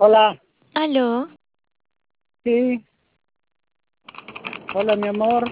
Hola, Aló, sí, hola mi amor,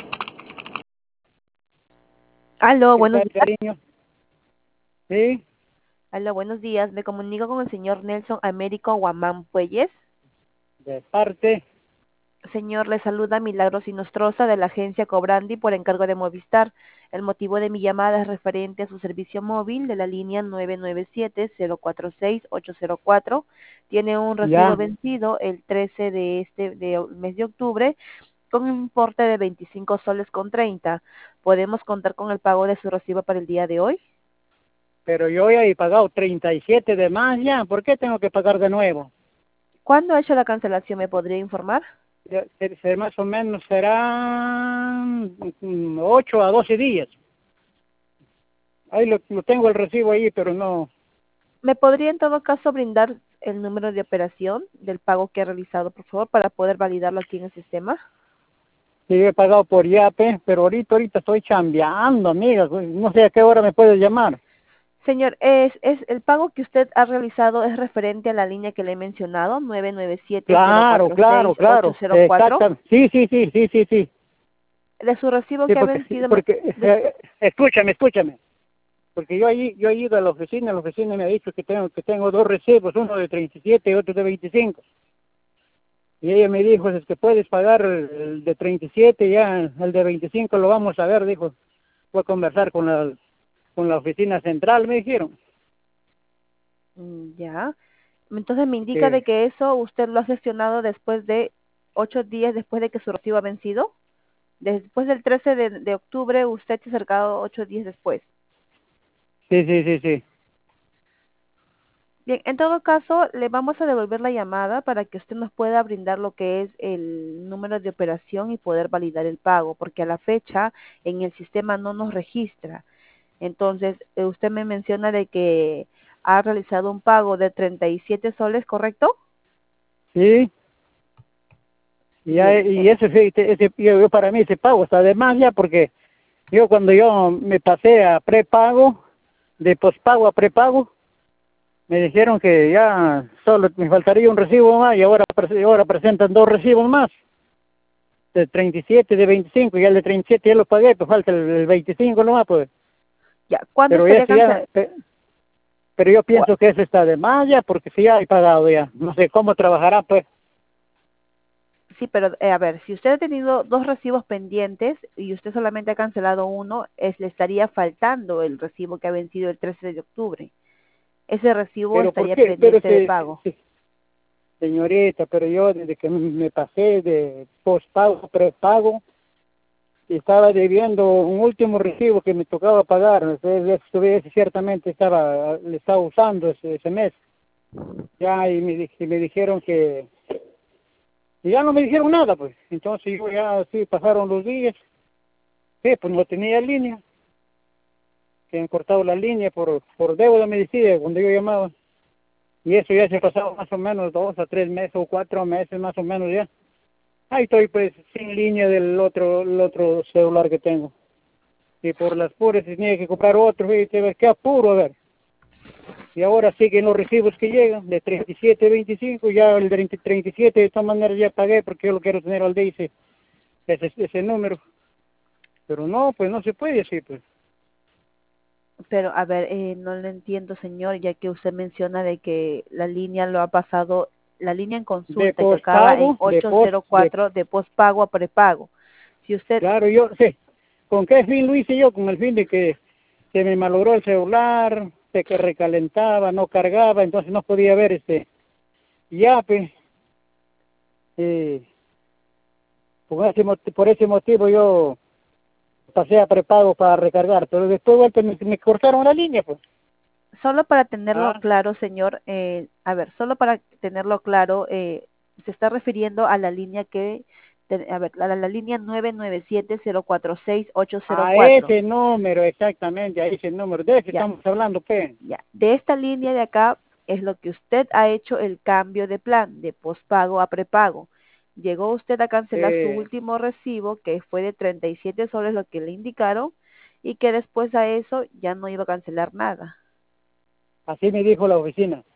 aló, ¿qué buenos tal días. cariño? Sí, Aló, buenos días. Me comunico con el señor Nelson Américo Guamán Puelles. de parte, Señor, le saluda Milagros Inostroza de la agencia Cobrandi por encargo de Movistar. El motivo de mi llamada es referente a su servicio móvil de la línea 997-046-804. Tiene un recibo ya, vencido el 13 de mes de octubre con un importe de 25 soles con 30. ¿Podemos contar con el pago de su recibo para el día de hoy? pero yo ya he pagado 37 de más ya, ¿por qué tengo que pagar de nuevo? ¿Cuándo ha hecho la cancelación? ¿Me podría informar? Más o menos serán 8 a 12 días. Ahí lo tengo el recibo ahí, pero no, ¿Me podría en todo caso brindar el número de operación del pago que ha realizado, por favor, para poder validarlo aquí en el sistema? sí he pagado por Yape, pero ahorita estoy chambeando, amiga, no sé a qué hora me puedes llamar. Señor, es el pago que usted ha realizado es referente a la línea que le he mencionado, Claro, 997-046-804. exactamente, sí. De su recibo Sí, que ha vencido, escúchame, porque yo he ido a la oficina me ha dicho que tengo dos recibos, uno de 37 y otro de 25. Y ella me dijo, es que puedes pagar el de 37, ya el de 25 lo vamos a ver, dijo, voy a conversar con la oficina central, me dijeron. ya. Entonces me indica de Que, que eso usted lo ha gestionado después de 8 días después de que su recibo ha vencido. Después del 13 de octubre, usted se ha acercado 8 días después. sí. Bien, en todo caso, le vamos a devolver la llamada para que usted nos pueda brindar lo que es el número de operación y poder validar el pago, porque a la fecha en el sistema no nos registra. Entonces, usted me menciona de que ha realizado un pago de 37 soles, ¿correcto? Sí, Bien, y yo para mí ese pago está de más ya, porque cuando yo me pasé a prepago, de pospago a prepago, me dijeron que ya solo me faltaría un recibo más y ahora presentan dos recibos más, de 37 de 25 y el de 37 ya lo pagué, pues falta el 25 nomás, pues. ya, ¿cuándo Pero estaría eso ya, cancelado? pero yo pienso que eso está de más ya, porque si ya he pagado ya, no sé cómo trabajará, pues. Sí, pero a ver, si usted ha tenido dos recibos pendientes y usted solamente ha cancelado uno, le estaría faltando el recibo que ha vencido el 13 de octubre. Ese recibo Pero ¿por estaría qué? Pero pendiente de pago. señorita, pero yo desde que me pasé de pospago a prepago, estaba debiendo un último recibo que me tocaba pagar, ciertamente le estaba usando ese mes. Ya, y me dijeron y ya no me dijeron nada, pues. Entonces yo ya, sí, pasaron los días, sí, pues no tenía línea, que han cortado la línea por deuda, me decía, cuando yo llamaba. Y eso ya se ha pasado más o menos 2 a 3 meses o 4 meses más o menos ya. Ahí estoy pues sin línea el otro celular que tengo. Y por las puras tenía que comprar otro, y qué apuro, a ver. Y ahora siguen los recibos que llegan, de 37 25, ya el de 37 de todas maneras ya pagué porque yo lo quiero tener al día ese número. Pero no, pues no se puede así, pues. Pero, a ver, no le entiendo, señor, ya que usted menciona de que la línea lo ha pasado, la línea en De consulta que acaba en pospago, 804 de postpago a prepago. Si usted, claro, yo sé. ¿Con qué fin lo hice yo? Con el fin de que se me malogró el celular, de que recalentaba, no cargaba, entonces no podía ver ya, pues, eh, por ese motivo yo pasé a prepago para recargar, pero después me cortaron la línea, pues. solo para tenerlo Ah, claro, señor, a ver, solo para tenerlo claro, se está refiriendo a la línea a ver, la línea 997-046-804. a ese número, exactamente, a ese número, de ese Ya, estamos hablando, pues. ya. De esta línea de acá es lo que usted ha hecho el cambio de plan, de pospago a prepago. Llegó usted a cancelar su Eh, último recibo, que fue de 37 soles, lo que le indicaron, y que después a eso ya no iba a cancelar nada. Así me dijo la oficina.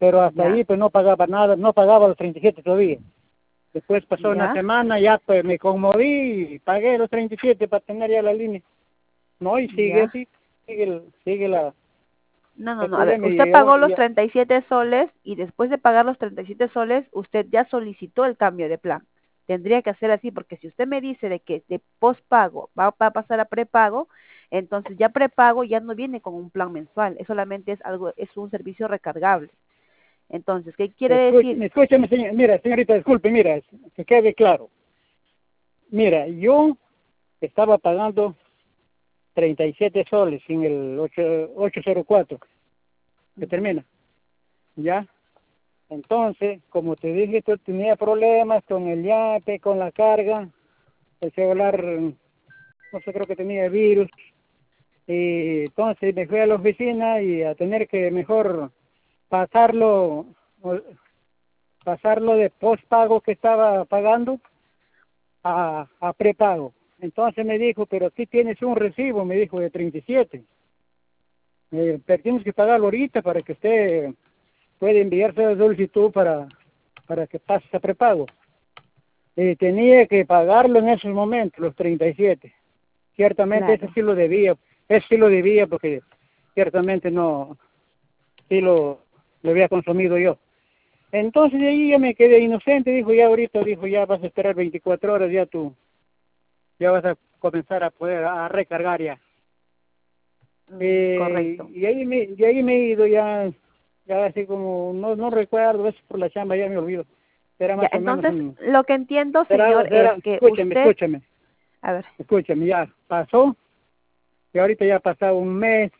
pero hasta Ya, ahí pues no pagaba nada, no pagaba los 37 todavía. Después pasó una ya. semana, ya pues me conmoví y pagué los 37 para tener ya la línea. No, y sigue Ya. así, sigue No, no, el no. A ver, problema usted y pagó aún los ya, 37 soles y después de pagar los 37 soles, usted ya solicitó el cambio de plan. Tendría que hacer así, porque si usted me dice de que de postpago va a pasar a prepago, entonces ya prepago ya no viene con un plan mensual, es solamente es algo, es un servicio recargable. Entonces, ¿qué quiere decir? escúchame, mira, señorita, disculpe, mira, que quede claro. Mira, yo estaba pagando 37 soles en el 804 que Ujú. termina, ¿ya? Entonces, como te dije, tú tenía problemas con el yape, con la carga, el celular, no sé, creo que tenía virus, y entonces me fui a la oficina y a tener que mejor pasarlo, o- pasarlo de postpago que estaba pagando a prepago. Entonces me dijo, pero aquí tienes un recibo, me dijo, de 37. Pero tienes que pagarlo ahorita para que usted pueda enviarse la solicitud para que pase a prepago. Tenía que pagarlo en esos momentos, los 37. Ciertamente Claro, ese sí lo debía porque ciertamente no, sí lo había consumido yo. Entonces de ahí ya me quedé inocente, dijo, ya ahorita, dijo, ya vas a esperar 24 horas, ya vas a comenzar a poder a recargar ya. correcto. Y ahí me he ido ya así como, no recuerdo, a veces por la chamba ya me olvido. Era Ya, más o menos entonces, lo que entiendo, señor, es que escúchame, usted, a ver, ya pasó, y ahorita ya ha pasado un mes,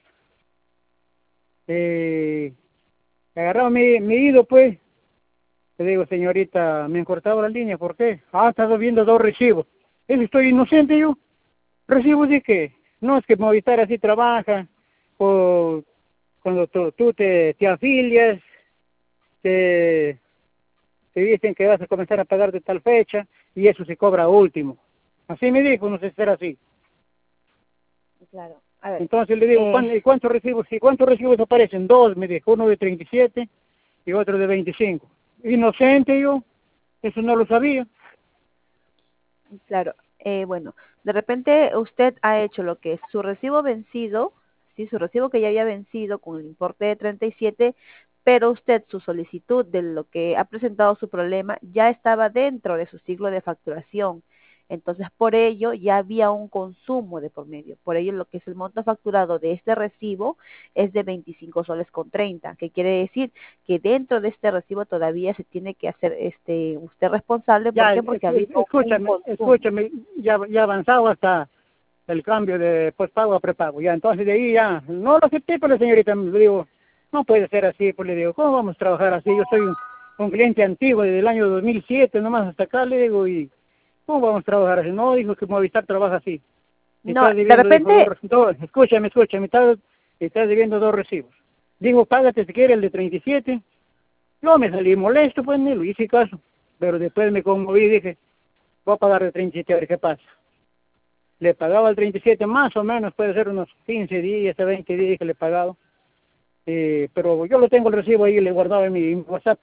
eh, agarrado mi ido pues, te digo, señorita, me han cortado la línea, ¿por qué? Ah, he estado viendo dos recibos. Eso estoy inocente yo. ¿Recibos de qué? No es que Movistar así trabaja, o cuando tú te afilias, te, te dicen que vas a comenzar a pagar de tal fecha, y eso se cobra último. Así me dijo, no sé si será así. claro, a ver, Entonces le digo, ¿y cuántos recibos? ¿Y cuántos recibos aparecen? Dos, me dijo, uno de 37 y otro de 25. Inocente yo, eso no lo sabía. claro, bueno, de repente usted ha hecho lo que es su recibo vencido, sí, su recibo que ya había vencido con el importe de 37, pero usted su solicitud de lo que ha presentado su problema ya estaba dentro de su ciclo de facturación. Entonces, por ello ya había un consumo de por medio. Por ello, lo que es el monto facturado de este recibo es de 25 soles con 30, que quiere decir que dentro de este recibo todavía se tiene que hacer usted responsable. ¿Por Ya, qué? Porque ha habido un consumo. escúchame, ya avanzado hasta el cambio de postpago a prepago. Ya, entonces de ahí ya, no lo acepté, pero la señorita le digo, no puede ser así, pues le digo, ¿cómo vamos a trabajar así? Yo soy un cliente antiguo desde el año 2007 nomás hasta acá, le digo, y ¿cómo vamos a trabajar así? No, dijo que Movistar trabaja así. Y No, estás de debiendo, dijo, repente, escúchame, estás debiendo dos recibos. Digo, págate si quieres el de 37. No, me salí molesto, pues, ni lo hice caso. Pero después me conmoví y dije, voy a pagar de 37 a ver qué pasa. Le pagaba el 37 más o menos, puede ser unos 15 días a 20 días que le he pagado. Pero yo lo tengo el recibo ahí, le guardaba en mi WhatsApp.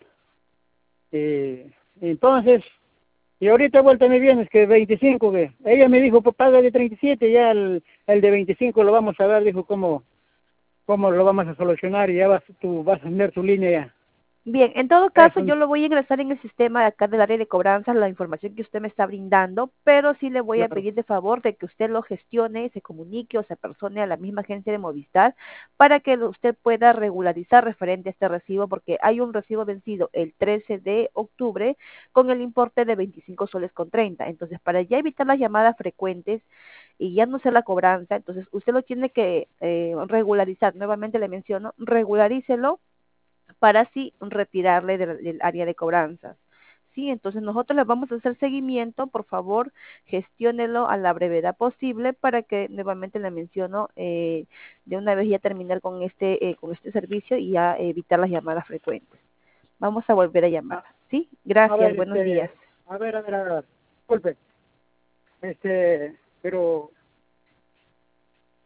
Entonces, y ahorita vuelta me vienes que 25, que ella me dijo, pues paga de 37, ya el de 25 lo vamos a ver, dijo, cómo lo vamos a solucionar y ya tú vas a tener tu línea ya. bien, en todo caso, Eso, yo lo voy a ingresar en el sistema de acá del área de cobranzas, la información que usted me está brindando, pero sí le voy a claro. pedir de favor de que usted lo gestione, se comunique o se persone a la misma agencia de Movistar para que usted pueda regularizar referente a este recibo, porque hay un recibo vencido el 13 de octubre con el importe de 25 soles con 30. Entonces, para ya evitar las llamadas frecuentes y ya no hacer la cobranza, entonces usted lo tiene que regularizar. Nuevamente le menciono, regularícelo para así retirarle del área de cobranzas. Sí, entonces nosotros le vamos a hacer seguimiento, por favor, gestiónelo a la brevedad posible para que nuevamente le menciono de una vez ya terminar con este servicio y ya evitar las llamadas frecuentes. Vamos a volver a llamar, A, ¿sí? a Gracias, ver, buenos días. a ver, disculpe, pero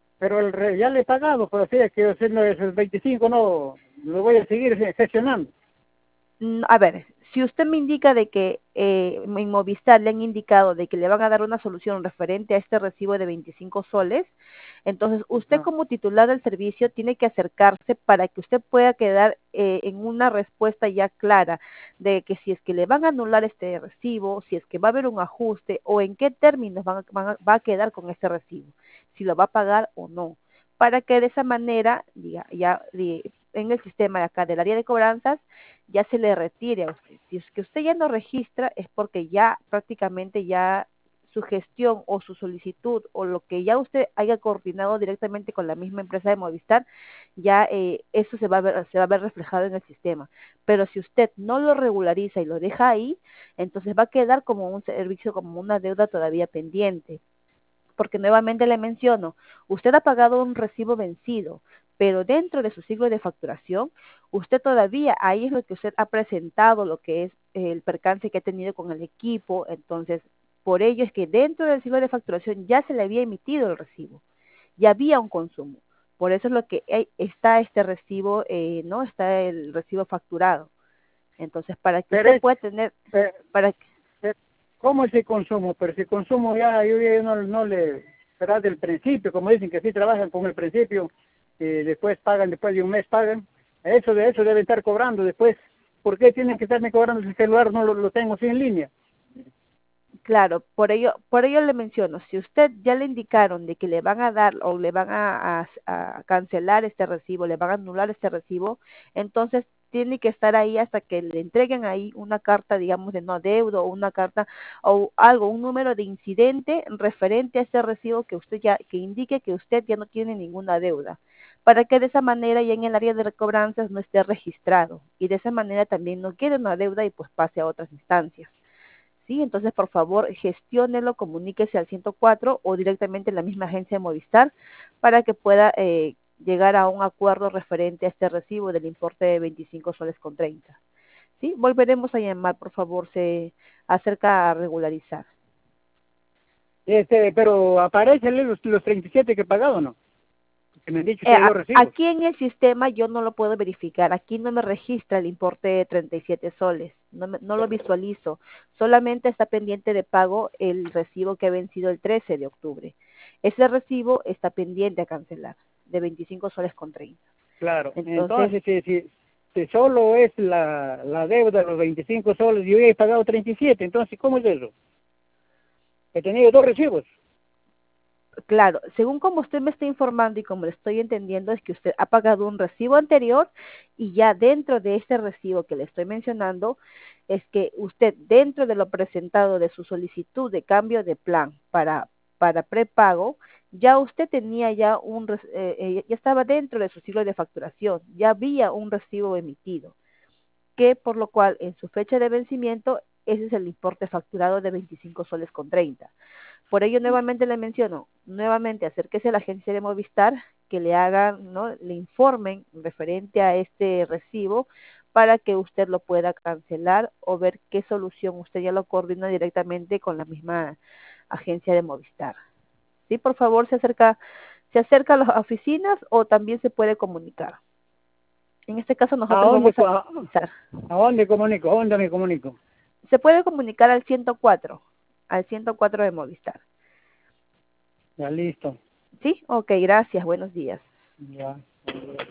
ya le he pagado, por así es que haciendo esos 25 no, lo voy a seguir gestionando. A ver, si usted me indica de que en Movistar le han indicado de que le van a dar una solución referente a este recibo de 25 soles, entonces usted Ajá. como titular del servicio tiene que acercarse para que usted pueda quedar en una respuesta ya clara de que si es que le van a anular este recibo, si es que va a haber un ajuste o en qué términos va a quedar con este recibo, si lo va a pagar o no, para que de esa manera, en el sistema de acá del área de cobranzas, ya se le retire a usted. Si es que usted ya no registra, es porque ya prácticamente ya su gestión o su solicitud o lo que ya usted haya coordinado directamente con la misma empresa de Movistar, ya eso se va a ver reflejado en el sistema. Pero si usted no lo regulariza y lo deja ahí, entonces va a quedar como un servicio, como una deuda todavía pendiente. Porque nuevamente le menciono, usted ha pagado un recibo vencido, pero dentro de su ciclo de facturación, usted todavía, ahí es lo que usted ha presentado, lo que es el percance que ha tenido con el equipo, entonces, por ello es que dentro del ciclo de facturación ya se le había emitido el recibo, ya había un consumo. Por eso es lo que está este recibo, ¿no? Está el recibo facturado. Entonces, para que Pero usted es, pueda tener, eh, para que ¿cómo es el consumo? Pero si consumo ya, yo ya no le, será del principio, como dicen que sí trabajan con el principio, y después pagan, después de un mes pagan, de eso deben estar cobrando después. ¿Por qué tienen que estarme cobrando si el celular no lo tengo sin línea? claro, por ello le menciono, si usted ya le indicaron de que le van a dar o le van a cancelar este recibo, le van a anular este recibo, entonces tiene que estar ahí hasta que le entreguen ahí una carta, digamos, de no adeudo o una carta o algo, un número de incidente referente a ese recibo que usted ya, que indique que usted ya no tiene ninguna deuda, para que de esa manera ya en el área de recobranzas no esté registrado y de esa manera también no quede una deuda y pues pase a otras instancias. ¿Sí? Entonces, por favor, gestiónelo, comuníquese al 104 o directamente en la misma agencia de Movistar para que pueda llegar a un acuerdo referente a este recibo del importe de 25 soles con 30. ¿Sí? Volveremos a llamar, por favor, se acerca a regularizar. Pero aparecen los 37 que he pagado, ¿no? Que me han dicho que hay dos recibos. Aquí en el sistema yo no lo puedo verificar, aquí no me registra el importe de 37 soles, no lo visualizo, solamente está pendiente de pago el recibo que ha vencido el 13 de octubre. Ese recibo está pendiente a cancelar, de 25 soles con 30. Claro, Entonces, entonces si solo es la deuda, los 25 soles, yo ya he pagado 37, entonces ¿cómo es eso? He tenido dos recibos. claro, según como usted me está informando y como le estoy entendiendo, es que usted ha pagado un recibo anterior y ya dentro de ese recibo que le estoy mencionando, es que usted dentro de lo presentado de su solicitud de cambio de plan para prepago, ya usted tenía ya estaba dentro de su ciclo de facturación, ya había un recibo emitido, que por lo cual en su fecha de vencimiento, ese es el importe facturado de 25 soles con 30. Por ello, nuevamente le menciono, nuevamente acérquese a la agencia de Movistar, que le hagan, ¿no? Le informen referente a este recibo para que usted lo pueda cancelar o ver qué solución usted ya lo coordina directamente con la misma agencia de Movistar. Sí, por favor, se acerca a las oficinas o también se puede comunicar. En este caso ¿A nosotros dónde, vamos a revisar. a dónde comunico? ¿A dónde me comunico? Se puede comunicar al 104 de Movistar. Ya listo. ¿Sí? Ok, gracias, buenos días. Ya.